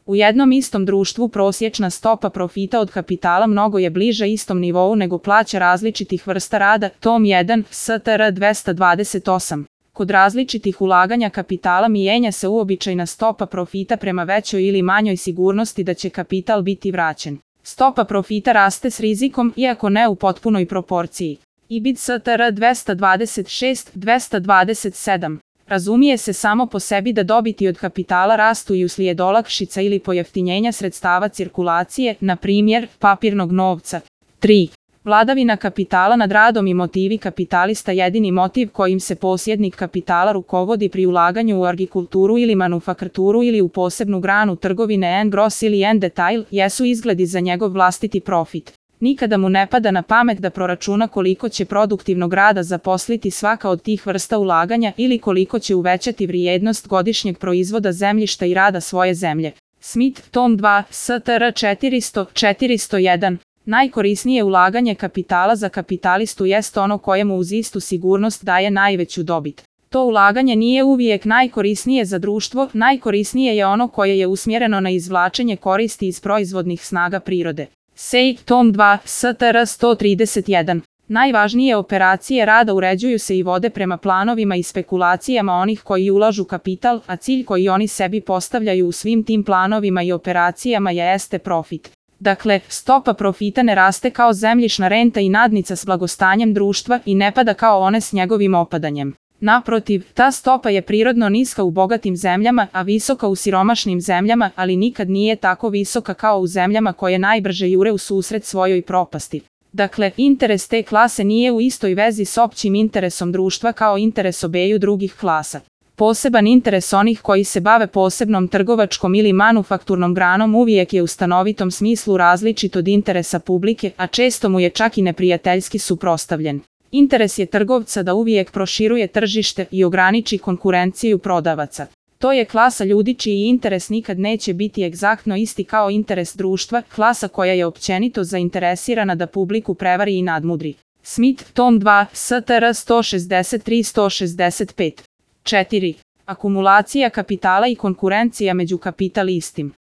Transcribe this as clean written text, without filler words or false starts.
U jednom istom društvu prosječna stopa profita od kapitala mnogo je bliža istom nivou nego plaća različitih vrsta rada, tom 1, STR 228. Kod različitih ulaganja kapitala mijenja se uobičajena stopa profita prema većoj ili manjoj sigurnosti da će kapital biti vraćen. Stopa profita raste s rizikom, iako ne u potpunoj proporciji. EBIT STR 226-227. Razumije se samo po sebi da dobiti od kapitala rastu i uslijed olakšica ili pojeftinjenja sredstava cirkulacije, na primjer, papirnog novca. 3. Vladavina kapitala nad radom i motivi kapitalista. Jedini motiv kojim se posjednik kapitala rukovodi pri ulaganju u agrikulturu ili manufakturu ili u posebnu granu trgovine en gros ili en detail jesu izgledi za njegov vlastiti profit. Nikada mu ne pada na pamet da proračuna koliko će produktivnog rada zaposliti svaka od tih vrsta ulaganja ili koliko će uvećati vrijednost godišnjeg proizvoda zemljišta i rada svoje zemlje. Smith, tom 2, STR 400-401. Najkorisnije ulaganje kapitala za kapitalistu jest ono kojemu uz istu sigurnost daje najveću dobit. To ulaganje nije uvijek najkorisnije za društvo, najkorisnije je ono koje je usmjereno na izvlačenje koristi iz proizvodnih snaga prirode. Say, tom 2, STR 131. Najvažnije operacije rada uređuju se i vode prema planovima i spekulacijama onih koji ulažu kapital, a cilj koji oni sebi postavljaju u svim tim planovima i operacijama jeste profit. Dakle, stopa profita ne raste kao zemljišna renta i nadnica s blagostanjem društva i ne pada kao one s njegovim opadanjem. Naprotiv, ta stopa je prirodno niska u bogatim zemljama, a visoka u siromašnim zemljama, ali nikad nije tako visoka kao u zemljama koje najbrže jure u susret svojoj propasti. Dakle, interes te klase nije u istoj vezi s općim interesom društva kao interes obeju drugih klasa. Poseban interes onih koji se bave posebnom trgovačkom ili manufakturnom granom uvijek je u stanovitom smislu različit od interesa publike, a često mu je čak i neprijateljski suprotstavljen. Interes je trgovca da uvijek proširuje tržište i ograniči konkurenciju prodavaca. To je klasa ljudi čiji interes nikad neće biti egzaktno isti kao interes društva, klasa koja je općenito zainteresirana da publiku prevari i nadmudri. Smith, tom 2, STR 163-165. 4. Akumulacija kapitala i konkurencija među kapitalistima.